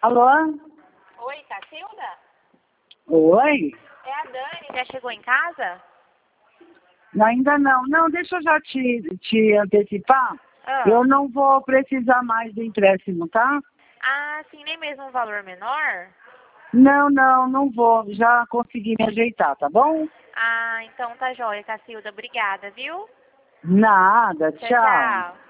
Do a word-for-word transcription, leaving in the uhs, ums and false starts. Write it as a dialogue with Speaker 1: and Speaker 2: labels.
Speaker 1: Alô?
Speaker 2: Oi, Cacilda?
Speaker 1: Oi?
Speaker 2: É a Dani, já chegou em casa?
Speaker 1: Ainda não. Não, deixa eu já te, te antecipar.
Speaker 2: Ah.
Speaker 1: Eu não vou precisar mais do empréstimo, tá?
Speaker 2: Ah, sim, nem mesmo um valor menor?
Speaker 1: Não, não, não vou. Já consegui me ajeitar, tá bom?
Speaker 2: Ah, então tá jóia, Cacilda. Obrigada, viu?
Speaker 1: Nada,
Speaker 2: Tchau,
Speaker 1: tchau.
Speaker 2: tchau.